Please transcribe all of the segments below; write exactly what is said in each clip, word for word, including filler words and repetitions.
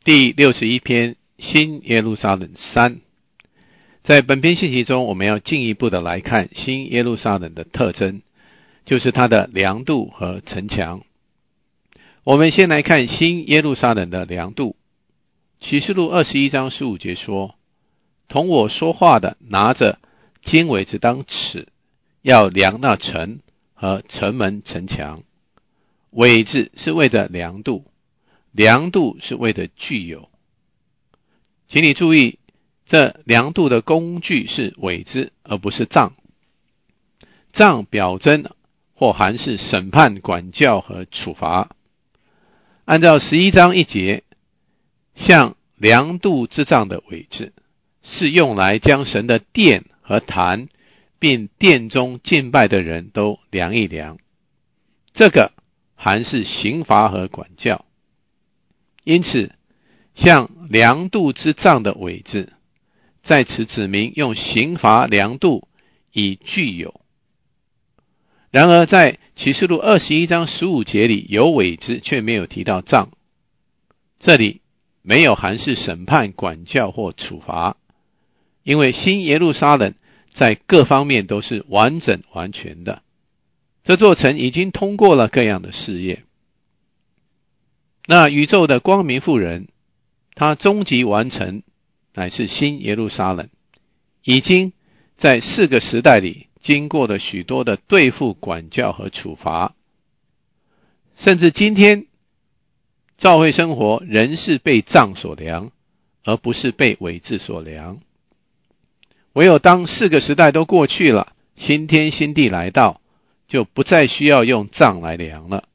第六十一篇新耶路撒冷三。在本篇信息中，我们要进一步的来看新耶路撒冷的特征，就是它的梁度和城墙。我们先来看新耶路撒冷的梁度。启示录二十一章十五节说，同我说话的拿着经纬子当尺，要量那城和城门城墙。纬子是为着量度，量度是为着具有。请你注意，这量度的工具是纬子，而不是杖。杖表征或含是审判、管教和处罚。按照十一章一节，像量度之杖的纬子，是用来将神的殿和坛，并殿中敬拜的人都量一量。这个含是刑罚和管教。因此，像量度之杖的纬子，在此指明用刑罚量度以具有。然而在启示录二十一章十五节里有纬子，却没有提到杖。这里没有含是审判、管教或处罚，因为新耶路撒冷在各方面都是完整完全的。这座城已经通过了各样的试验。那宇宙的光明妇人，她终极完成，乃是新耶路撒冷，已经在四个时代里经过了许多的对付、管教和处罚。甚至今天教会生活仍是被杖所量，而不是被纬子所量。唯有当四个时代都过去了，新天新地来到，就不再需要用杖来量了。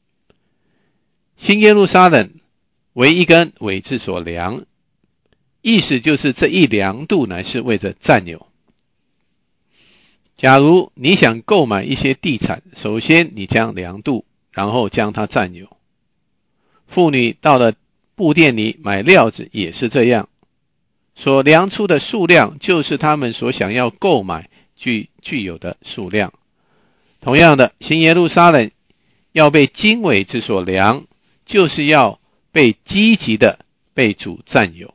新耶路撒冷为一根纬子所量，意思就是这一量度乃是为着占有。假如你想购买一些地产，首先你将量度，然后将它占有。妇女到了布店里买料子也是这样，所量出的数量就是他们所想要购买具具有的数量。同样的，新耶路撒冷要被经纬子所量，就是要被积极的被主占有。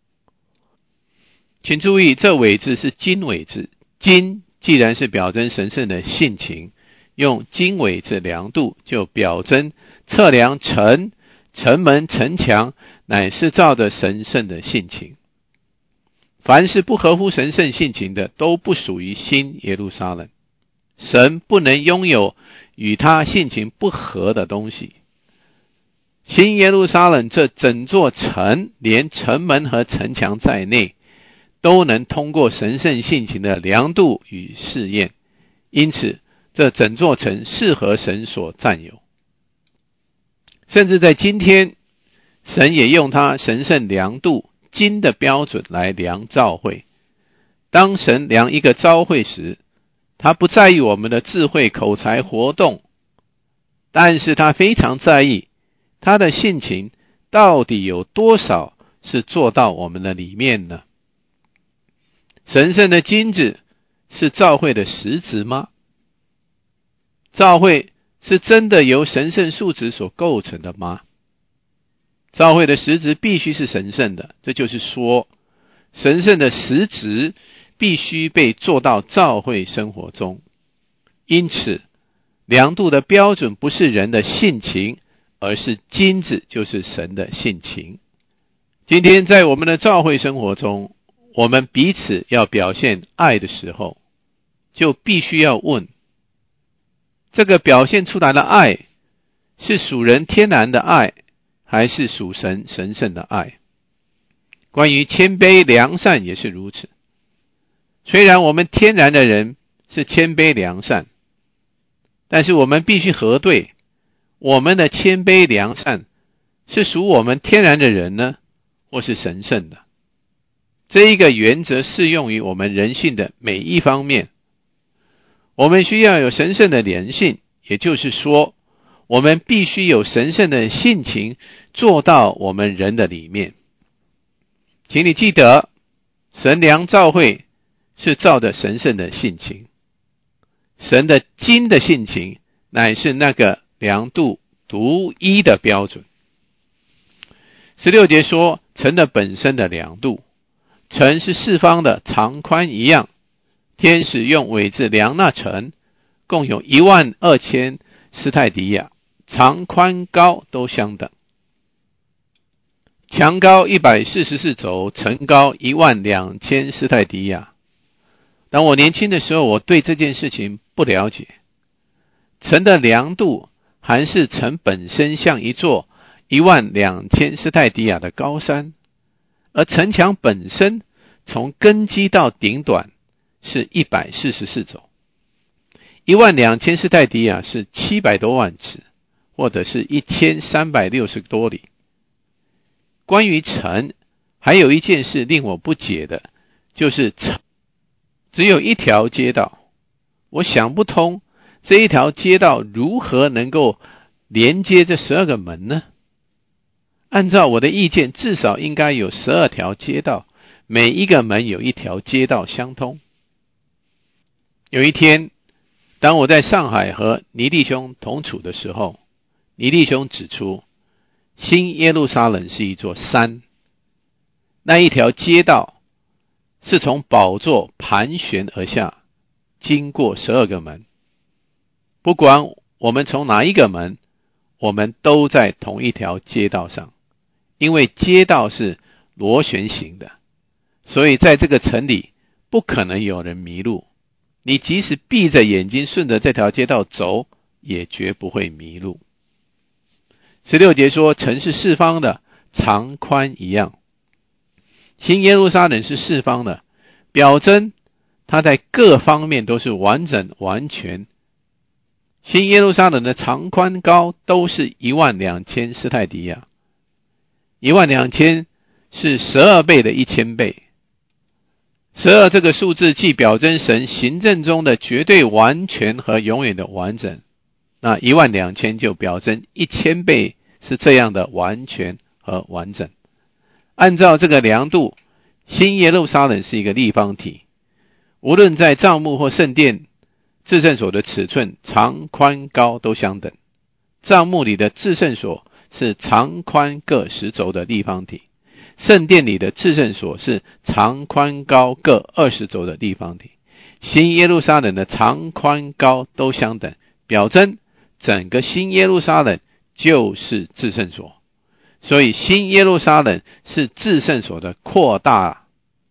请注意，这纬子是经纬子，经既然是表征神圣的性情，用经纬子量度就表征测量城、城门、城墙，乃是照着神圣的性情。凡是不合乎神圣性情的，都不属于新耶路撒冷。神不能拥有与他性情不合的东西。新耶路撒冷这整座城，连城门和城墙在内，都能通过神圣性情的量度与试验，因此这整座城适合神所占有。甚至在今天，神也用他神圣量度经的标准来量教会。当神量一个教会时，他不在意我们的智慧、口才、活动，但是他非常在意他的性情到底有多少是做到我们的里面呢？神圣的金子是教会的实质吗？教会是真的由神圣素质所构成的吗？教会的实质必须是神圣的，这就是说，神圣的实质必须被做到教会生活中。因此，量度的标准不是人的性情，而是金子，就是神的性情。今天在我们的教会生活中，我们彼此要表现爱的时候，就必须要问，这个表现出来的爱是属人天然的爱，还是属神神圣的爱？关于谦卑良善也是如此。虽然我们天然的人是谦卑良善，但是我们必须核对，我们的谦卑良善是属我们天然的人呢，或是神圣的？这一个原则适用于我们人性的每一方面。我们需要有神圣的良性，也就是说，我们必须有神圣的性情做到我们人的里面。请你记得，神量教会是照着神圣的性情，神的经的性情乃是那个量度独一的标准。 十六节说城的本身的量度，城是四方的，长宽一样，天使用苇子量那城，共有一万二千斯泰迪亚，长宽高都相等。墙高一百四十四肘，城高一万两千斯泰迪亚。当我年轻的时候，我对这件事情不了解。城的量度还是城本身像一座一万两千斯泰迪亚的高山，而城墙本身从根基到顶短是一百四十四肘。一万两千斯泰迪亚是七百多万尺，或者是一千三百六十多里。关于城，还有一件事令我不解的，就是城只有一条街道，我想不通这一条街道如何能够连接这十二个门呢？按照我的意见，至少应该有十二条街道，每一个门有一条街道相通。有一天，当我在上海和倪弟兄同处的时候，倪弟兄指出，新耶路撒冷是一座山，那一条街道是从宝座盘旋而下，经过十二个门。不管我们从哪一个门，我们都在同一条街道上，因为街道是螺旋形的，所以在这个城里不可能有人迷路。你即使闭着眼睛顺着这条街道走，也绝不会迷路。十六节说，城是四方的，长宽一样。新耶路撒冷是四方的，表征它在各方面都是完整完全。新耶路撒冷的长宽高都是一万两千斯泰迪亚，一万两千是十二倍的一千倍。十二这个数字既表征神行政中的绝对完全和永远的完整，那一万两千就表征一千倍是这样的完全和完整。按照这个量度，新耶路撒冷是一个立方体，无论在帐幕或圣殿至圣所的尺寸，长宽高都相等。帐幕里的至圣所是长宽各十轴的立方体，圣殿里的至圣所是长宽高各二十轴的立方体。新耶路撒冷的长宽高都相等，表征整个新耶路撒冷就是至圣所。所以新耶路撒冷是至圣所的扩大。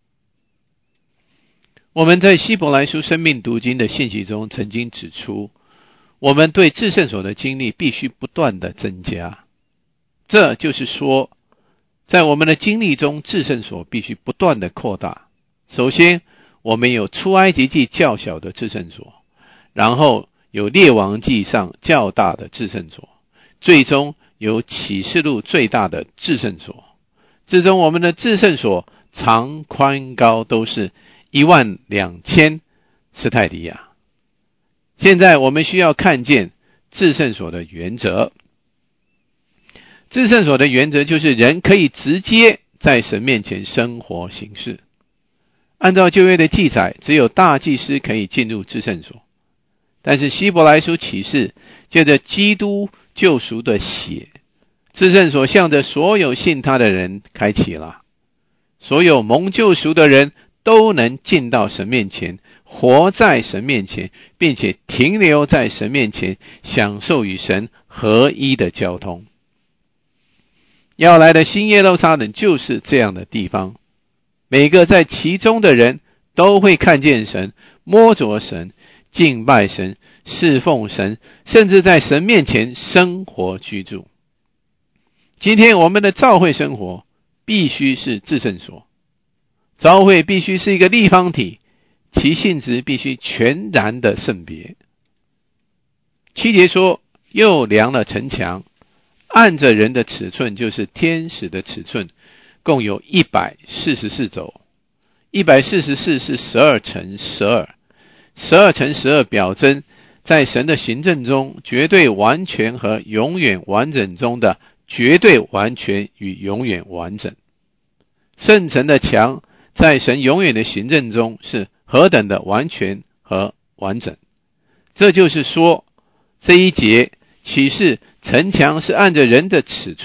我们在希伯来书生命读经的信息中曾经指出，我们对至圣所的经历必须不断的增加。这就是说，在我们的经历中，至圣所必须不断的扩大。首先，我们有出埃及记较小的至圣所，然后有列王记上较大的至圣所，最终有启示录最大的至圣所。最终我们的至圣所长宽高都是一万两千斯泰迪亚。现在我们需要看见至圣所的原则。至圣所的原则就是人可以直接在神面前生活行事。按照旧约的记载，只有大祭司可以进入至圣所，但是希伯来书启示，借着基督救赎的血，至圣所向着所有信他的人开启了。所有蒙救赎的人都能进到神面前，活在神面前，并且停留在神面前，享受与神合一的交通。要来的新耶路撒冷就是这样的地方，每个在其中的人都会看见神，摸着神，敬拜神，侍奉神，甚至在神面前生活居住。今天我们的教会生活必须是至圣所，教会必须是一个立方体，其性质必须全然的圣别。七节说，又量了城墙，按着人的尺寸，就是天使的尺寸，共有一百四十四轴。一百四十四是十二乘十二，十二乘十二表征在神的行政中绝对完全和永远完整中的绝对完全与永远完整。圣城的墙在神永远的行政中是何等的完全和完整。这就是说，这一节启示城墙是按着人的尺寸，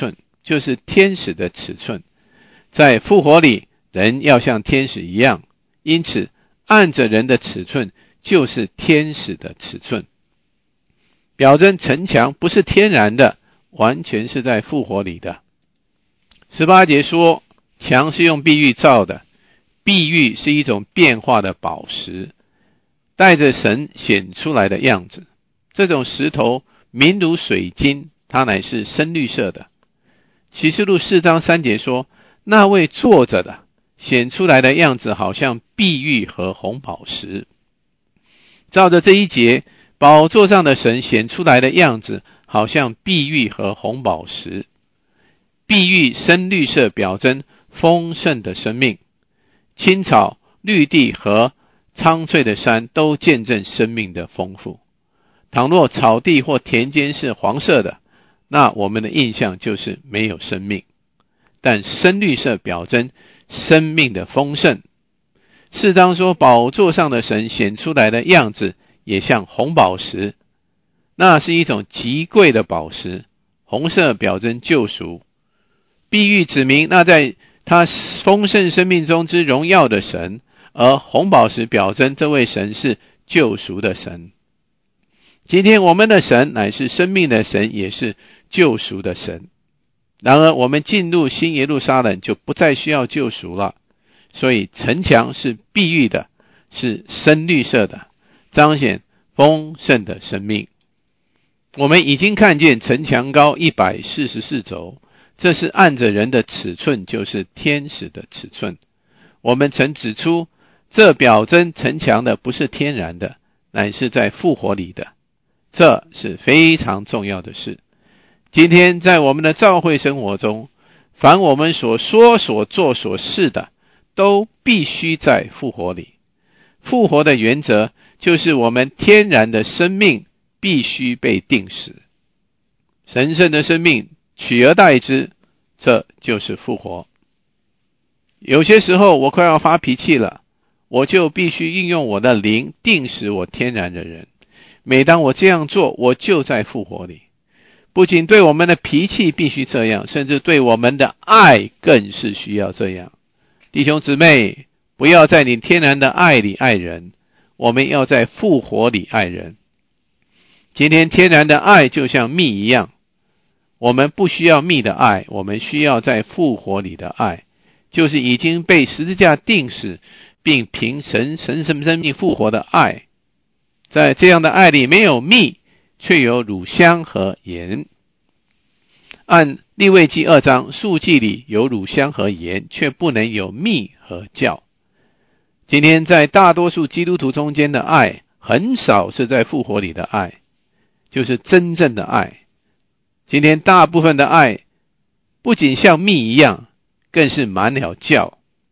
就是天使的尺寸。在复活里，人要像天使一样，因此按着人的尺寸就是天使的尺寸。表征城墙不是天然的，完全是在复活里的。十八节说，墙是用碧玉造的，碧玉是一种变化的宝石，带着神显出来的样子。这种石头明如水晶，它乃是深绿色的。启示录四章三节说，那位坐着的显出来的样子好像碧玉和红宝石。照着这一节，宝座上的神显出来的样子好像碧玉和红宝石。碧玉深绿色表征丰盛的生命，青草、绿地和苍翠的山都见证生命的丰富。倘若草地或田间是黄色的，那我们的印象就是没有生命。但深绿色表征生命的丰盛。四章说，宝座上的神显出来的样子也像红宝石，那是一种极贵的宝石。红色表征救赎，碧玉指明那在他丰盛生命中之荣耀的神，而红宝石表征这位神是救赎的神。今天我们的神乃是生命的神，也是救赎的神。然而我们进入新耶路撒冷就不再需要救赎了，所以城墙是碧玉的，是深绿色的，彰显丰盛的生命。我们已经看见城墙高一百四十四肘，这是按着人的尺寸，就是天使的尺寸。我们曾指出，这表征城墙的不是天然的，乃是在复活里的，这是非常重要的事。今天在我们的教会生活中，凡我们所说所做所事的，都必须在复活里。复活的原则就是我们天然的生命必须被定死，神圣的生命取而代之，这就是复活。有些时候我快要发脾气了，我就必须运用我的灵定死我天然的人。每当我这样做，我就在复活里。不仅对我们的脾气必须这样，甚至对我们的爱更是需要这样。弟兄姊妹，不要在你天然的爱里爱人，我们要在复活里爱人。今天天然的爱就像蜜一样，我们不需要蜜的爱，我们需要在复活里的爱，就是已经被十字架钉死并凭神神圣生命复活的爱。在这样的爱里没有蜜，却有乳香和盐。按利未记二章，素祭里有乳香和盐，却不能有蜜和酵。今天在大多数基督徒中间的爱，很少是在复活里的爱，就是真正的爱。今天大部分的爱，不仅像蜜一样，更是满了酵。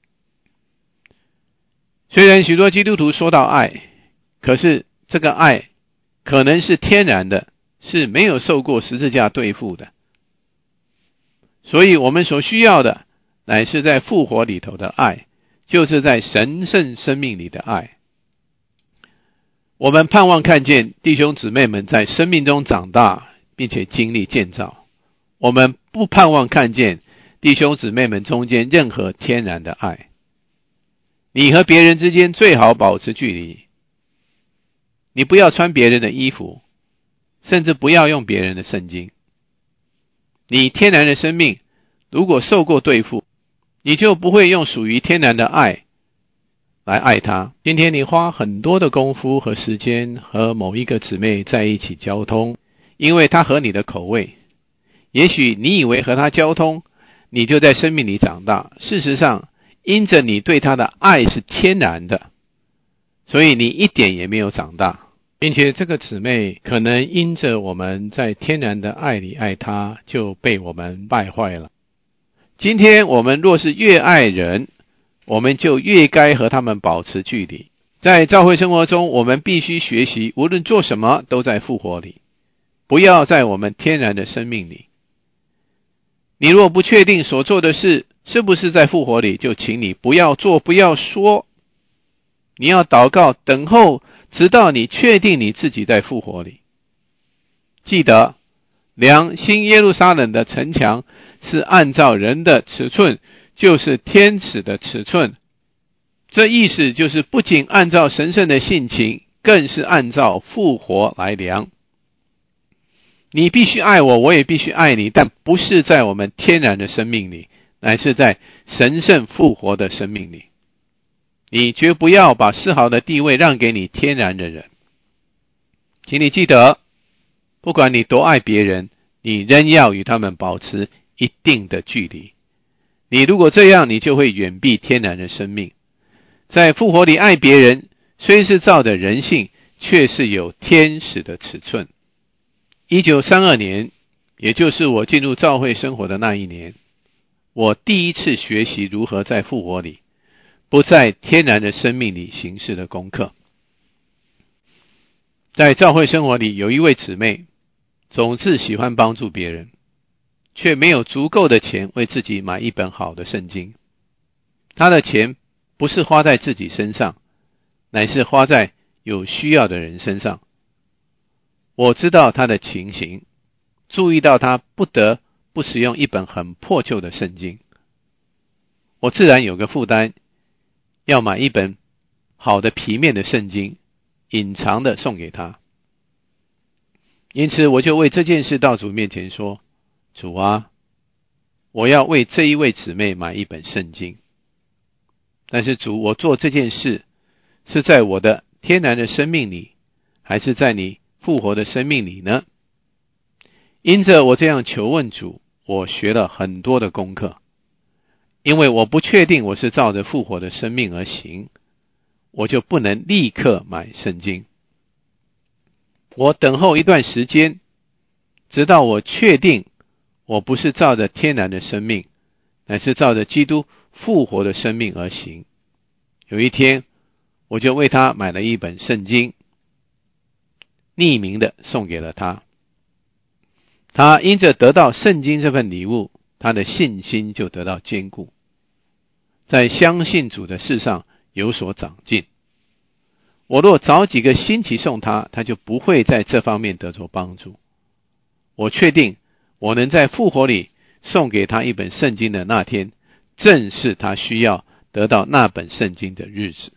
虽然许多基督徒说到爱，可是这个爱可能是天然的，是没有受过十字架对付的。所以我们所需要的乃是在复活里头的爱，就是在神圣生命里的爱。我们盼望看见弟兄姊妹们在生命中长大，并且经历建造。我们不盼望看见弟兄姊妹们中间任何天然的爱。你和别人之间最好保持距离，你不要穿别人的衣服，甚至不要用别人的圣经。你天然的生命如果受过对付，你就不会用属于天然的爱来爱他。今天你花很多的功夫和时间和某一个姊妹在一起交通，因为他合你的口味。也许你以为和他交通，你就在生命里长大。事实上，因着你对他的爱是天然的，所以你一点也没有长大。并且这个姊妹可能因着我们在天然的爱里爱她，就被我们败坏了。今天我们若是越爱人，我们就越该和他们保持距离。在教会生活中，我们必须学习，无论做什么都在复活里，不要在我们天然的生命里。你若不确定所做的事是不是在复活里，就请你不要做，不要说。你要祷告，等候直到你确定你自己在复活里。记得，量新耶路撒冷的城墙是按照人的尺寸，就是天使的尺寸。这意思就是不仅按照神圣的性情，更是按照复活来量。你必须爱我，我也必须爱你，但不是在我们天然的生命里，乃是在神圣复活的生命里。你绝不要把丝毫的地位让给你天然的人。请你记得，不管你多爱别人，你仍要与他们保持一定的距离。你如果这样，你就会远避天然的生命。在复活里爱别人，虽是照着人性，却是有天使的尺寸。一九三二年，也就是我进入教会生活的那一年，我第一次学习如何在复活里，不在天然的生命里行事的功课。在教会生活里，有一位姊妹，总是喜欢帮助别人，却没有足够的钱为自己买一本好的圣经。她的钱不是花在自己身上，乃是花在有需要的人身上。我知道她的情形，注意到她不得不使用一本很破旧的圣经。我自然有个负担，要买一本好的皮面的圣经，隐藏的送给她。因此我就为这件事到主面前说，主啊，我要为这一位姊妹买一本圣经。但是主，我做这件事是在我的天然的生命里，还是在你复活的生命里呢？因着我这样求问主，我学了很多的功课。因为我不确定我是照着复活的生命而行，我就不能立刻买圣经。我等候一段时间，直到我确定我不是照着天然的生命，乃是照着基督复活的生命而行。有一天，我就为他买了一本圣经，匿名的送给了他。他因着得到圣经这份礼物，他的信心就得到坚固，在相信主的事上有所长进。我若早几个星期送他，他就不会在这方面得着帮助。我确定我能在复活里送给他一本圣经的那天，正是他需要得到那本圣经的日子。